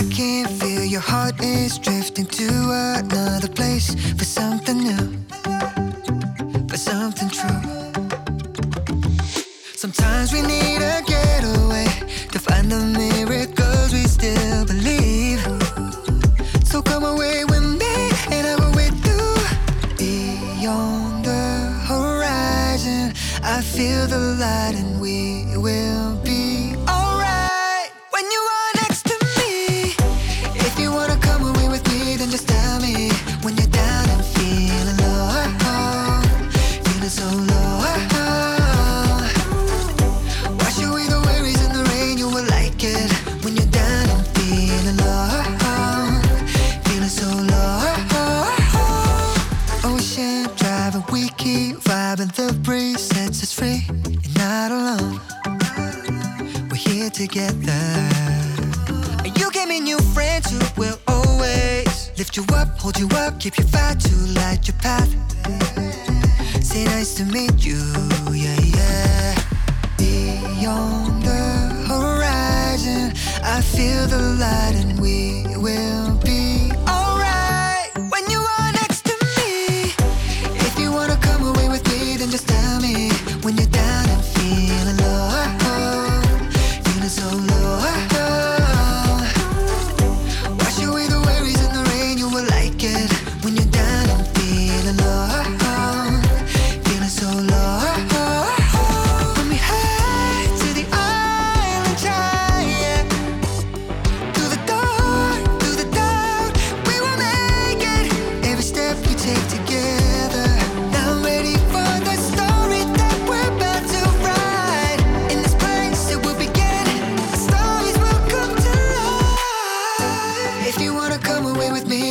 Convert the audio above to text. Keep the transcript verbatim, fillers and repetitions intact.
can feel your heart is drifting to another place for something new, for something true. Sometimes we need a getaway to find the miracles we still believe. So come away with me and I'll go with you. Beyond the horizon, I feel the light and we will be alright when you are next to me. If you wanna come away with me, then just tell me when you're down and feeling low, feeling so low. Wash away the worries and the rain, you will like it when you're down and feeling low, feeling so low. Ocean driving, we keep vibing, the breeze sets us free. You're not alone, we're here together. You gave me new friends who will always lift you up, hold you up, keep you fire to light your path. Say nice to meet you, yeah, yeah. Beyond the horizon, I feel the light and we will be alright when you are next to me. If you wanna come away with me, then just tell me when you're down and feeling low, feeling so low. Wash away the worries and the rain, you will like it when you're down and feeling low, feeling so low. Put me high to the island giant, through the dark, through the doubt, we will make it. Every step we take together. Now I'm ready for the story that we're about to write. In this place it will begin, our stories will come to life. If you wanna come away with me,